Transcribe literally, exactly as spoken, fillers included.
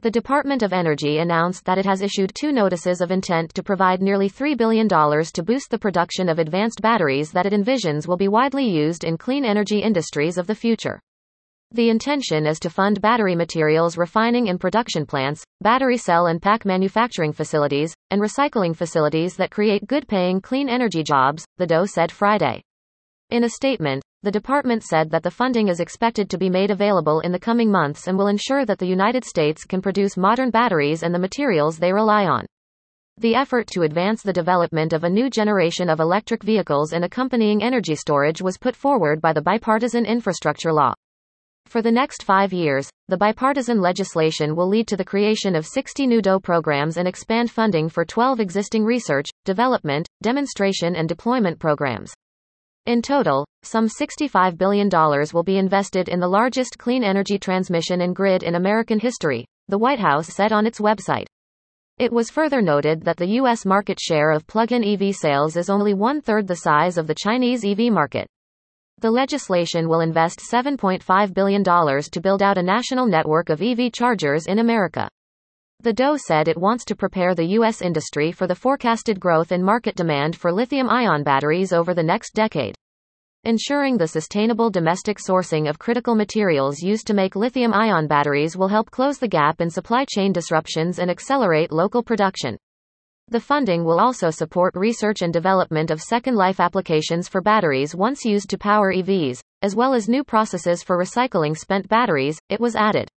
The Department of Energy announced that it has issued two notices of intent to provide nearly three billion dollars to boost the production of advanced batteries that it envisions will be widely used in clean energy industries of the future. The intention is to fund battery materials refining and production plants, battery cell and pack manufacturing facilities, and recycling facilities that create good-paying clean energy jobs, the D O E said Friday. In a statement, the department said that the funding is expected to be made available in the coming months and will ensure that the United States can produce modern batteries and the materials they rely on. The effort to advance the development of a new generation of electric vehicles and accompanying energy storage was put forward by the Bipartisan Infrastructure Law. For the next five years, the bipartisan legislation will lead to the creation of sixty new D O E programs and expand funding for twelve existing research, development, demonstration and deployment programs. In total, some sixty-five billion dollars will be invested in the largest clean energy transmission and grid in American history, the White House said on its website. It was further noted that the U S market share of plug-in E V sales is only one-third the size of the Chinese E V market. The legislation will invest seven point five billion dollars to build out a national network of E V chargers in America. The D O E said it wants to prepare the U S industry for the forecasted growth in market demand for lithium-ion batteries over the next decade. Ensuring the sustainable domestic sourcing of critical materials used to make lithium-ion batteries will help close the gap in supply chain disruptions and accelerate local production. The funding will also support research and development of second life applications for batteries once used to power E Vs, as well as new processes for recycling spent batteries, it was added.